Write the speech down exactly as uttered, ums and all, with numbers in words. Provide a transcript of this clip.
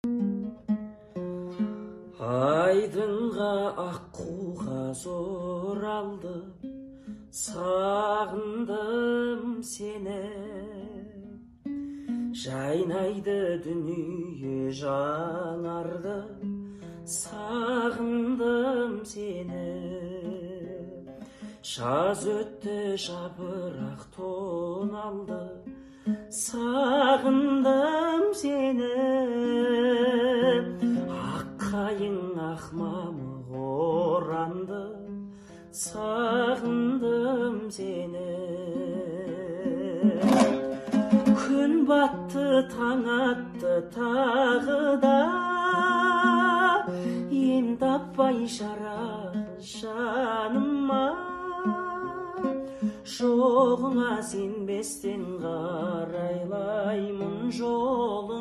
Айдынға аққуға зор алды, сағындым сені. Жайнайды дүние жаңарды, сағындым сені. Жаз өтті жапырақ тоналды, сағындым сені. Аққайың ақ мамық оранды, сағындым сені. Күн батты, таң атты тағы да, ем таппай шара жаныма. Жоғыңа сенбестен қарайлаймын жолыма.